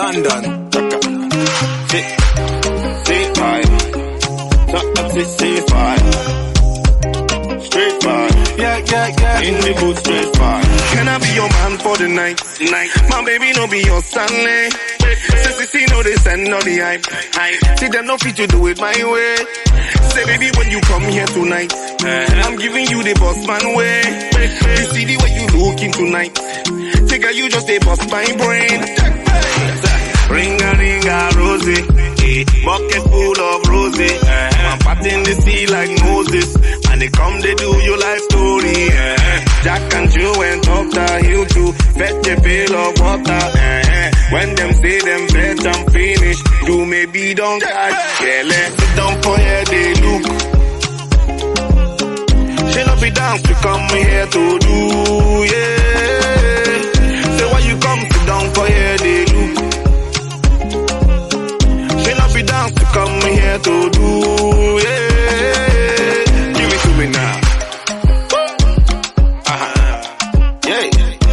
London. Straight fire. Yeah. In the booth, straight fire. Can I be your man for the night? My baby no be your Stanley. See, no they send no the hype. See them no fit to do it my way. Say baby when you come here tonight, I'm giving you the boss man way. You see the way you looking tonight. Take you just a bust my brain. Ringa rosy, bucket full of rosy. I'm patting the sea like Moses, and they come they do your life story. Jack and Joe and top the hill to fetch a pail of water. When them say them bet I'm finished, you maybe don't catch. Yeah, let's sit down for here they look. She not be dance to come here to do, yeah. Say why you come sit down for here they look. Be dance to come here to do, yeah. Give it to me now. Yeah.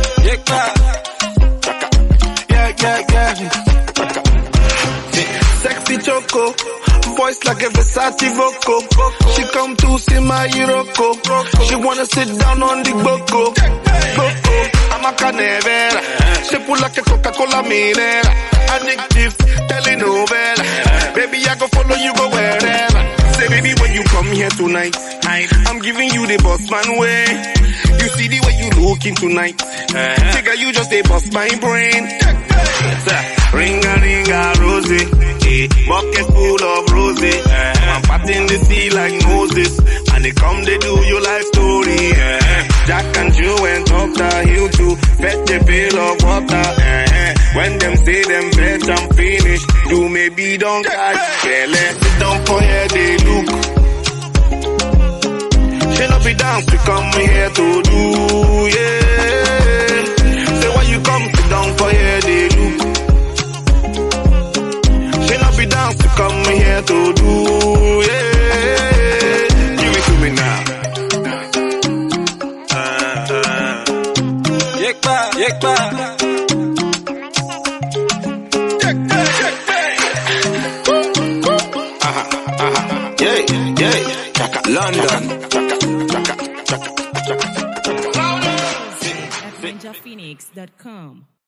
Sexy choco, voice like a Versace vocal. She come to see my Iroko. She wanna sit down on the boko. I'm a canevera. She pull like a Coca-Cola Minera. Addictive, telenovela. Baby, I go follow you go wherever. Say baby, when you come here tonight, I'm giving you the boss man way. You see the way you looking tonight. Figure you just a bust my brain. Ringa rosy, bucket full of rosy. I'm patting the sea like Moses, and they come they do your life story. Jack and Joe went up the hill to fetch a pail of water. When them say them bet I'm finished, you maybe don't catch. Yeah, let's sit down for here they look. She not be dance to come here to do, yeah. Say why you come sit down for here they look. She not be dance to come here to do, yeah. Give it to me now. Yekba. Yeah. London. At ninjaphoenix.com